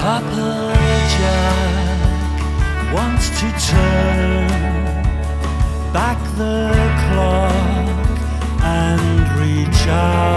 Papa Jack wants to turn back the clock and reach out